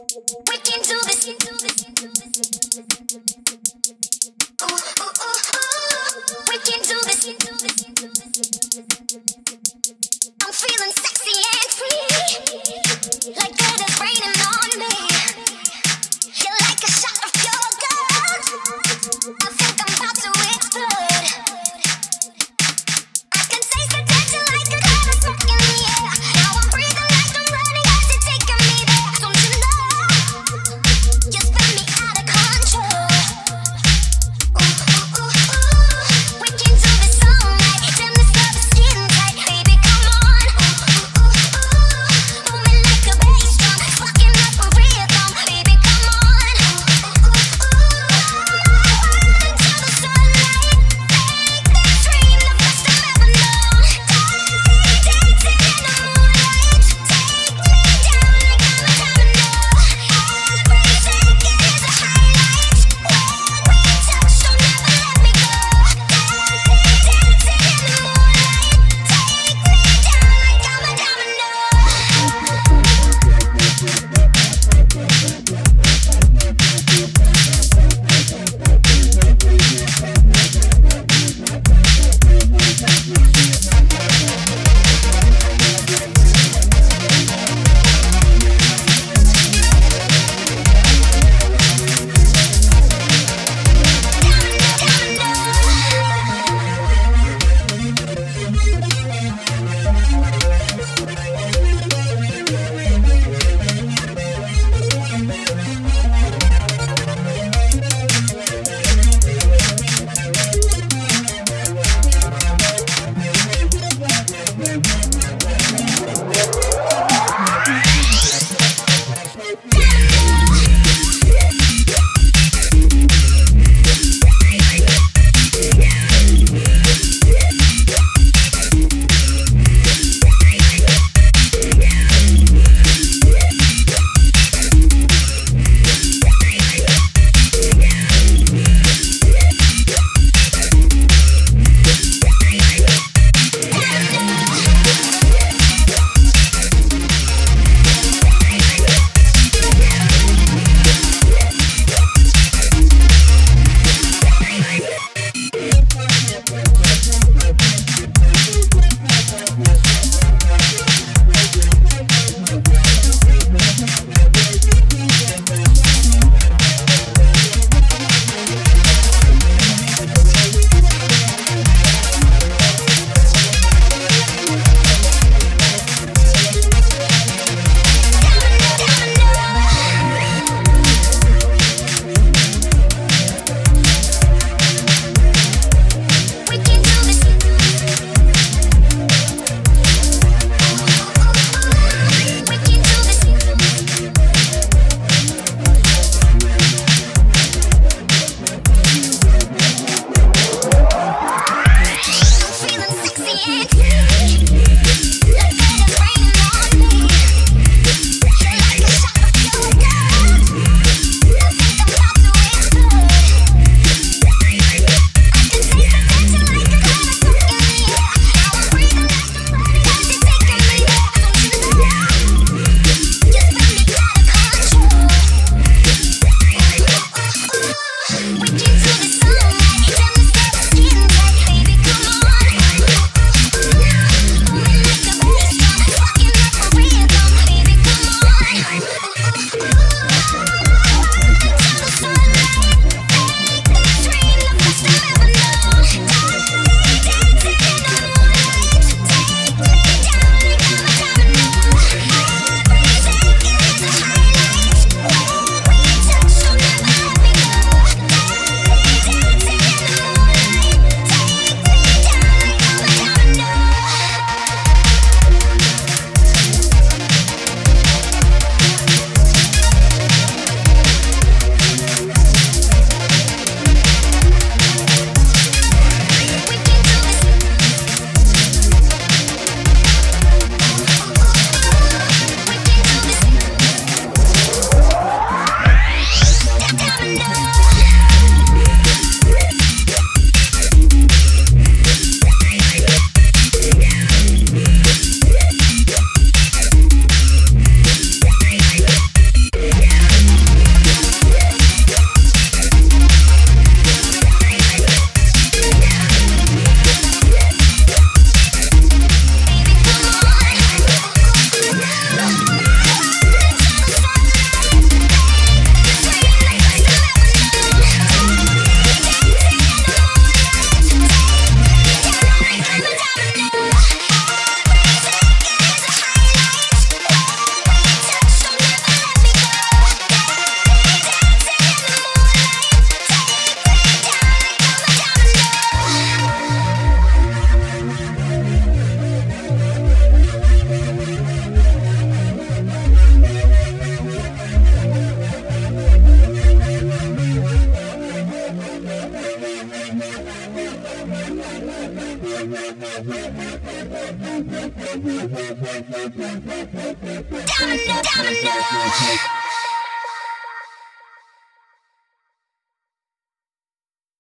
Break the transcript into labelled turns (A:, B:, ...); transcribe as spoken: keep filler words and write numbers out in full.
A: We can do this. Ooh, ooh, ooh, ooh. We can do this. I'm feeling sexy and free, like it is raining on me. You're like a shot of pure gold. I think I'm about to explode. I can taste the tension like a cloud of smoke in the air. Now I'm breathing like I'm running, 'cause you're taking me there. Don't you know? You spin me out of control. Domino, domino.